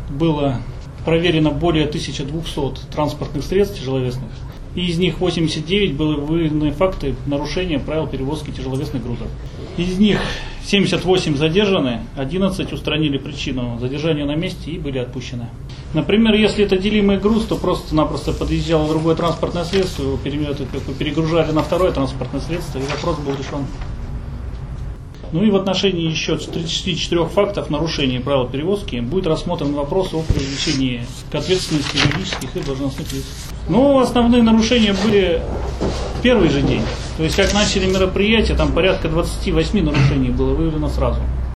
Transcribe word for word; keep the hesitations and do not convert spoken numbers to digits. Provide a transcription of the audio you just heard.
было проверено более тысячи двухсот транспортных средств тяжеловесных, и из них восемьдесят девять были выявлены факты нарушения правил перевозки тяжеловесных грузов. Из них семьдесят восемь задержаны, одиннадцать устранили причину задержания на месте и были отпущены. Например, если это делимый груз, то просто-напросто подъезжало другое транспортное средство, его перегружали на второе транспортное средство, и вопрос был решен. Ну и в отношении еще тридцати четырёх фактов нарушения правил перевозки будет рассмотрен вопрос о привлечении к ответственности юридических и должностных лиц. Но основные нарушения были в первый же день. То есть как начали мероприятие, там порядка двадцати восьми нарушений было выявлено сразу.